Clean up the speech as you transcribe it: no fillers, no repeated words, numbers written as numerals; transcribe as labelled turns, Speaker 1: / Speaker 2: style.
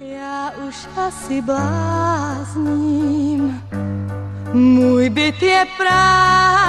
Speaker 1: Ja už asi blázním, môj byt je prázdný.